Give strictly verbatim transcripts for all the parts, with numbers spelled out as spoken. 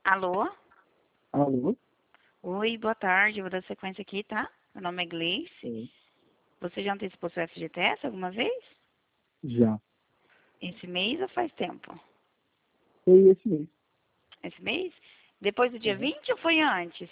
Alô? Alô? Oi, boa tarde. Eu vou dar sequência aqui, tá? Meu nome é Gleice. Sim. Você já antecipou seu F G T S alguma vez? Já. Esse mês ou faz tempo? Foi esse mês. Esse mês? Depois do dia Uhum. vinte ou foi antes?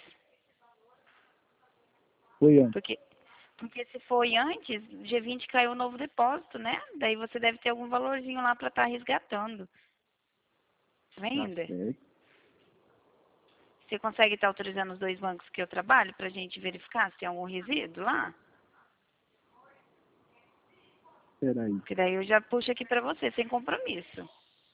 Foi antes. Porque, porque se foi antes, dia vinte caiu o novo depósito, né? Daí você deve ter algum valorzinho lá pra estar resgatando. Tá Tá vendo? certo. Você consegue estar autorizando os dois bancos que eu trabalho pra gente verificar se tem algum resíduo lá? Peraí. Porque daí eu já puxo aqui pra você, sem compromisso.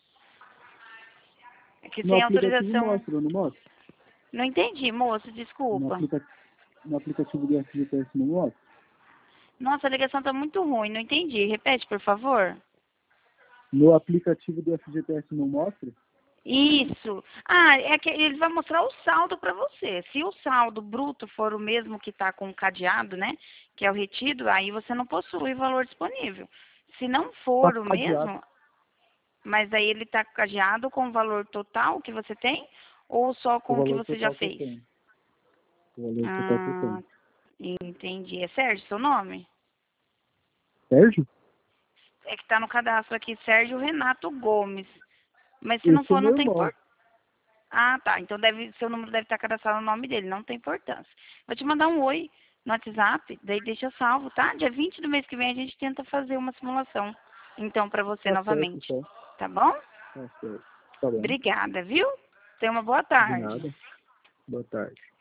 É que No sem aplicativo autorização... mostra, não mostra? Não entendi, moço, No, desculpa. aplica... no aplicativo do F G T S não mostra? Nossa, a ligação tá muito ruim, não entendi. Repete, por favor. No aplicativo do F G T S não mostra? Isso. Ah, é que ele vai mostrar o saldo para você. Se o saldo bruto for o mesmo que está com o cadeado, né, que é o retido, aí você não possui valor disponível. Se não Tá for o cadeado. mesmo, mas aí ele está cadeado com o valor total que você tem ou só O com o que valor você já total que eu fez? tenho. O valor total que eu Ah, tenho. entendi. É Sérgio seu nome? Sérgio? É que está no cadastro aqui, Sérgio Renato Gomes. Mas se não Esse é for, meu não tem irmão. importância. Ah, tá. Então deve, seu número deve estar cadastrado no nome dele, não tem importância. Vou te mandar um oi no WhatsApp, daí deixa salvo, tá? Dia vinte do mês que vem a gente tenta fazer uma simulação. Então, para você Tá certo, novamente. então. Tá bom? Tá certo. Tá bom. Obrigada, viu? Tenha uma boa De tarde. nada. Boa tarde.